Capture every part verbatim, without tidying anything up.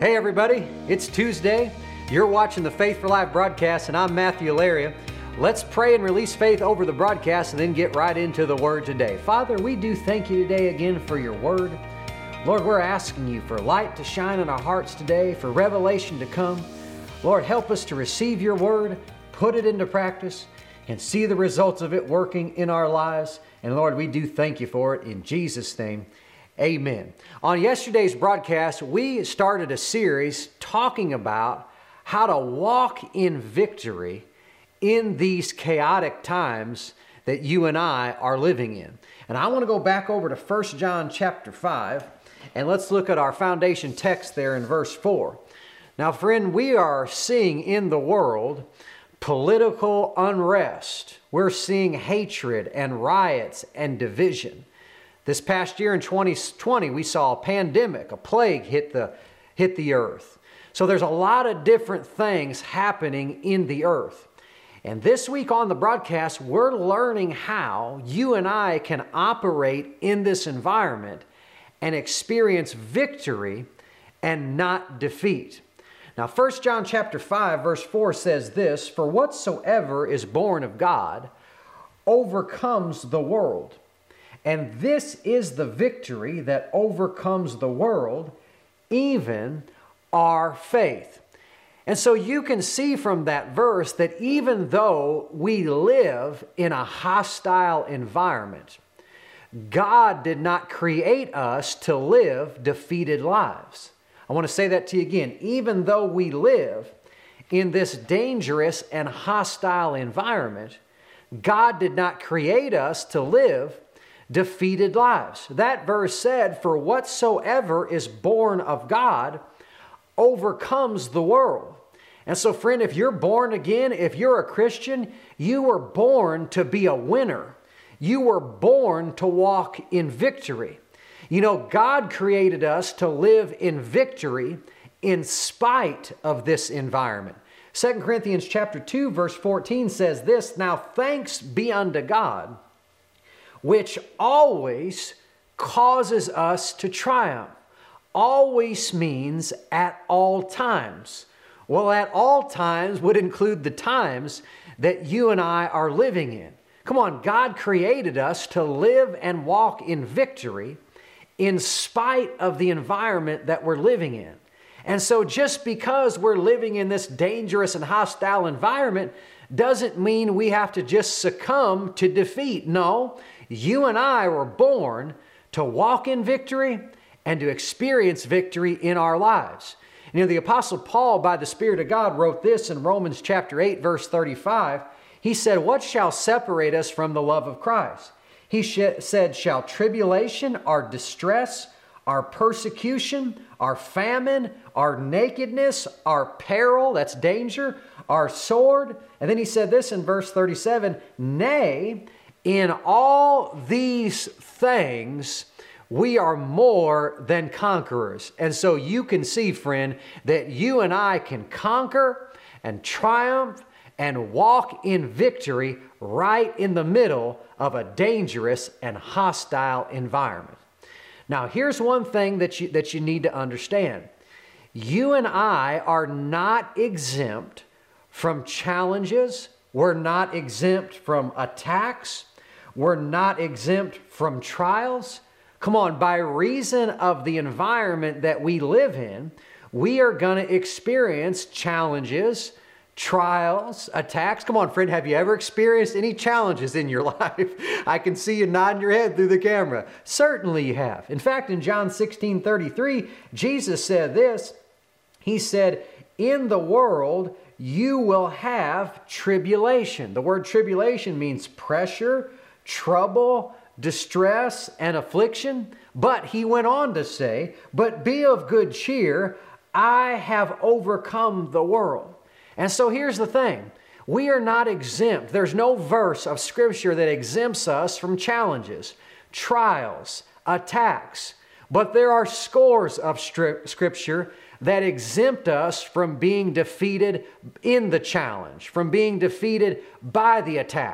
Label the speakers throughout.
Speaker 1: Hey everybody, it's Tuesday. You're watching the Faith for Life broadcast and I'm Matthew Laria. Let's pray and release faith over the broadcast and then get right into the Word today. Father, we do thank you today again for your Word. Lord, we're asking you for light to shine in our hearts today, for revelation to come. Lord, help us to receive your Word, put it into practice, and see the results of it working in our lives. And Lord, we do thank you for it in Jesus' name. Amen. On yesterday's broadcast, we started a series talking about how to walk in victory in these chaotic times that you and I are living in. And I want to go back over to First John chapter five, and let's look at our foundation text there in verse four. Now, friend, we are seeing in the world political unrest. We're seeing hatred and riots and division. This past year in twenty twenty, we saw a pandemic, a plague hit the, hit the earth. So there's a lot of different things happening in the earth. And this week on the broadcast, we're learning how you and I can operate in this environment and experience victory and not defeat. Now, First John chapter five, verse four says this, "For whatsoever is born of God overcomes the world. And this is the victory that overcomes the world, even our faith." And so you can see from that verse that even though we live in a hostile environment, God did not create us to live defeated lives. I want to say that to you again. Even though we live in this dangerous and hostile environment, God did not create us to live defeated lives. That verse said, "For whatsoever is born of God overcomes the world." And so, friend, if you're born again, if you're a Christian, you were born to be a winner. You were born to walk in victory. You know, God created us to live in victory in spite of this environment. Second Corinthians chapter two, verse fourteen says this, "Now thanks be unto God, which always causes us to triumph." Always means at all times. Well, at all times would include the times that you and I are living in. Come on, God created us to live and walk in victory in spite of the environment that we're living in. And so just because we're living in this dangerous and hostile environment doesn't mean we have to just succumb to defeat. No, you and I were born to walk in victory and to experience victory in our lives. You know, the Apostle Paul, by the Spirit of God, wrote this in Romans chapter eight, verse thirty-five. He said, "What shall separate us from the love of Christ?" He sh- said, "Shall tribulation, our distress, our persecution, our famine, our nakedness, our peril," that's danger, "our sword." And then he said this in verse thirty-seven, "Nay, in all these things we are more than conquerors." And so you can see, friend, that you and I can conquer and triumph and walk in victory right in the middle of a dangerous and hostile environment. Now, here's one thing that you, that you need to understand. You and I are not exempt from challenges. We're not exempt from attacks. We're not exempt from trials. Come on, by reason of the environment that we live in, we are going to experience challenges, trials, attacks. Come on, friend, have you ever experienced any challenges in your life? I can see you nodding your head through the camera. Certainly you have. In fact, in John sixteen thirty-three, Jesus said this. He said, "In the world you will have tribulation." The word tribulation means pressure, trouble, distress, and affliction. But he went on to say, "But be of good cheer, I have overcome the world." And so here's the thing. We are not exempt. There's no verse of Scripture that exempts us from challenges, trials, attacks. But there are scores of Scripture that exempt us from being defeated in the challenge, from being defeated by the attack.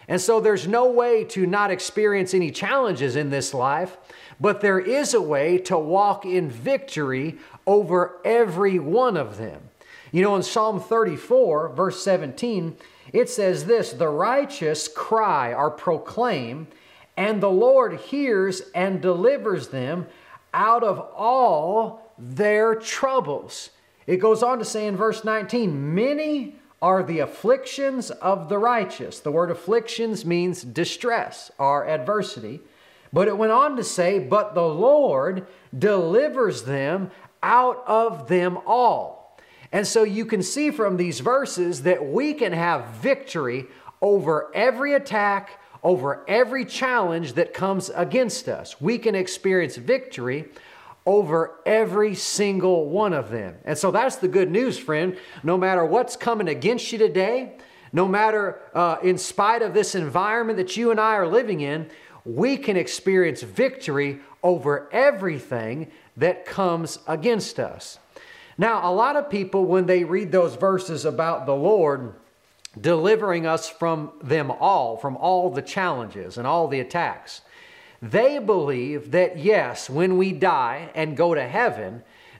Speaker 1: And so there's no way to not experience any challenges in this life, but there is a way to walk in victory over every one of them. You know, in Psalm thirty-four, verse seventeen, it says this, "The righteous cry or proclaim, and the Lord hears and delivers them out of all their troubles." It goes on to say in verse nineteen, "Many are the afflictions of the righteous." The word afflictions means distress or adversity. But it went on to say, "But the Lord delivers them out of them all." And so you can see from these verses that we can have victory over every attack, over every challenge that comes against us. We can experience victory over every single one of them. And so that's the good news, friend. No matter what's coming against you today, no matter uh, in spite of this environment that you and I are living in, we can experience victory over everything that comes against us. Now, a lot of people, when they read those verses about the Lord delivering us from them all, from all the challenges and all the attacks, they believe that yes, when we die and go to heaven,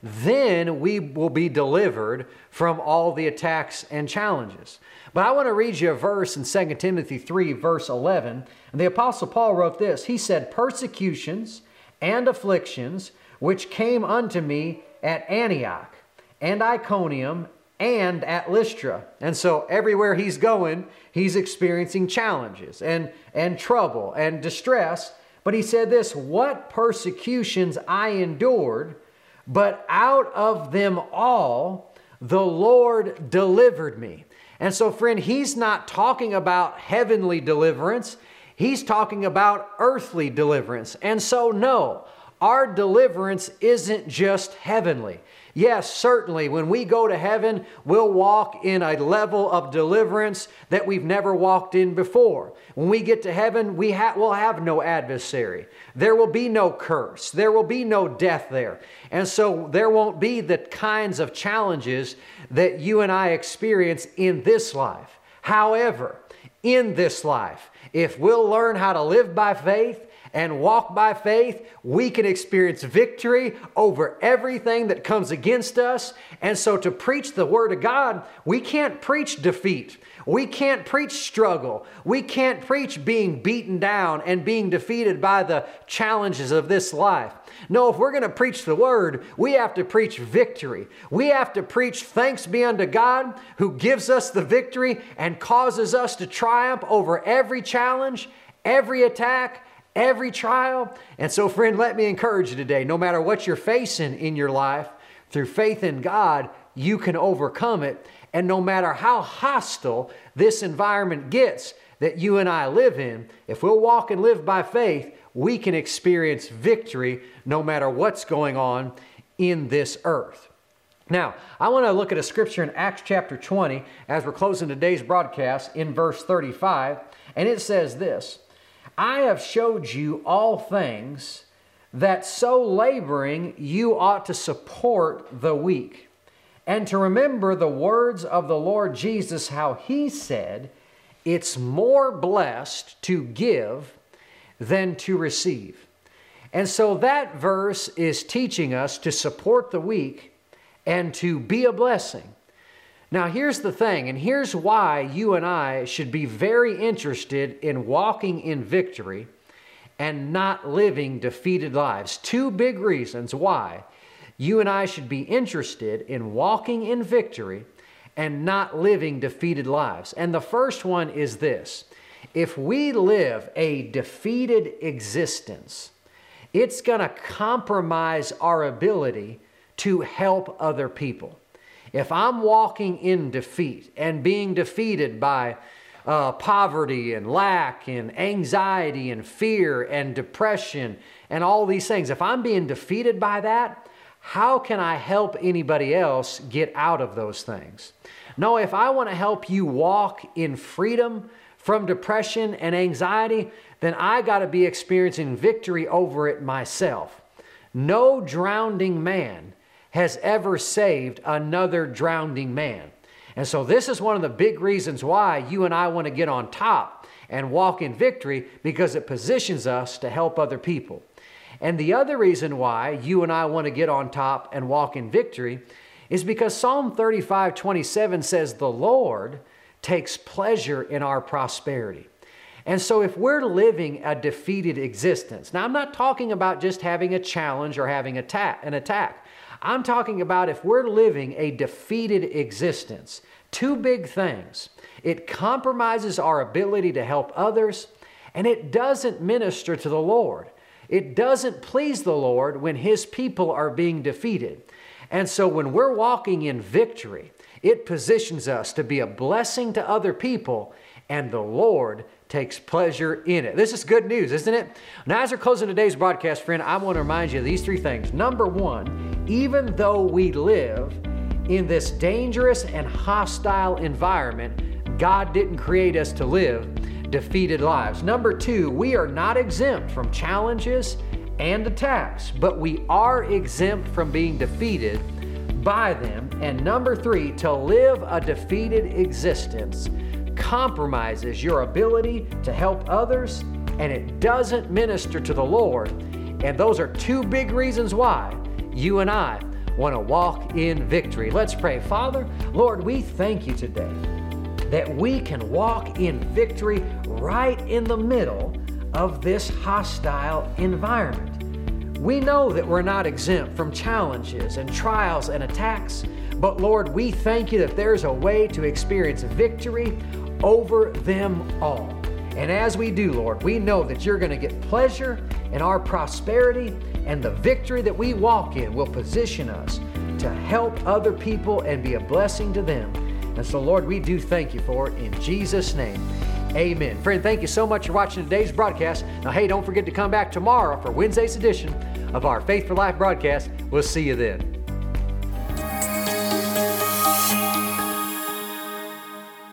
Speaker 1: then we will be delivered from all the attacks and challenges. But I want to read you a verse in Second Timothy three, verse eleven. And the Apostle Paul wrote this. He said, "Persecutions and afflictions which came unto me at Antioch and Iconium and at Lystra." And so everywhere he's going, he's experiencing challenges and, and trouble and distress. But he said this, "What persecutions I endured, but out of them all the Lord delivered me." And so, friend, he's not talking about heavenly deliverance. He's talking about earthly deliverance. And so, no, our deliverance isn't just heavenly. Yes, certainly, when we go to heaven, we'll walk in a level of deliverance that we've never walked in before. When we get to heaven, we ha- will have no adversary. There will be no curse. There will be no death there. And so there won't be the kinds of challenges that you and I experience in this life. However, in this life, if we'll learn how to live by faith and walk by faith, we can experience victory over everything that comes against us. And so to preach the Word of God, we can't preach defeat. We can't preach struggle. We can't preach being beaten down and being defeated by the challenges of this life. No, if we're going to preach the Word, we have to preach victory. We have to preach thanks be unto God who gives us the victory and causes us to triumph over every challenge, every attack, every trial. And so, friend, let me encourage you today, no matter what you're facing in your life, through faith in God, you can overcome it. And no matter how hostile this environment gets that you and I live in, if we'll walk and live by faith, we can experience victory no matter what's going on in this earth. Now, I want to look at a scripture in Acts chapter twenty as we're closing today's broadcast in verse thirty-five. And it says this, "I have showed you all things, that so laboring you ought to support the weak, and to remember the words of the Lord Jesus, how He said, it's more blessed to give than to receive." And so that verse is teaching us to support the weak and to be a blessing. Now, here's the thing, and here's why you and I should be very interested in walking in victory and not living defeated lives. Two big reasons why you and I should be interested in walking in victory and not living defeated lives. And the first one is this: if we live a defeated existence, it's going to compromise our ability to help other people. If I'm walking in defeat and being defeated by uh, poverty and lack and anxiety and fear and depression and all these things, if I'm being defeated by that, how can I help anybody else get out of those things? No, if I want to help you walk in freedom from depression and anxiety, then I got to be experiencing victory over it myself. No drowning man has ever saved another drowning man. And so this is one of the big reasons why you and I want to get on top and walk in victory because it positions us to help other people. And the other reason why you and I want to get on top and walk in victory is because Psalm thirty-five twenty-seven says, the Lord takes pleasure in our prosperity. And so if we're living a defeated existence, now I'm not talking about just having a challenge or having attack, an attack. I'm talking about if we're living a defeated existence, two big things. It compromises our ability to help others, and it doesn't minister to the Lord. It doesn't please the Lord when His people are being defeated. And so when we're walking in victory, it positions us to be a blessing to other people, and the Lord takes pleasure in it. This is good news, isn't it? Now, as we're closing today's broadcast, friend, I want to remind you of these three things. Number one, even though we live in this dangerous and hostile environment, God didn't create us to live defeated lives. Number two, we are not exempt from challenges and attacks, but we are exempt from being defeated by them. And number three, to live a defeated existence compromises your ability to help others, and it doesn't minister to the Lord. And those are two big reasons why you and I want to walk in victory. Let's pray. Father, Lord, we thank you today that we can walk in victory right in the middle of this hostile environment. We know that we're not exempt from challenges and trials and attacks, but Lord, we thank you that there's a way to experience victory over them all. And as we do, Lord, we know that you're going to get pleasure in our prosperity, and the victory that we walk in will position us to help other people and be a blessing to them. And so, Lord, we do thank you for it in Jesus' name. Amen. Friend, thank you so much for watching today's broadcast. Now, hey, don't forget to come back tomorrow for Wednesday's edition of our Faith for Life broadcast. We'll see you then.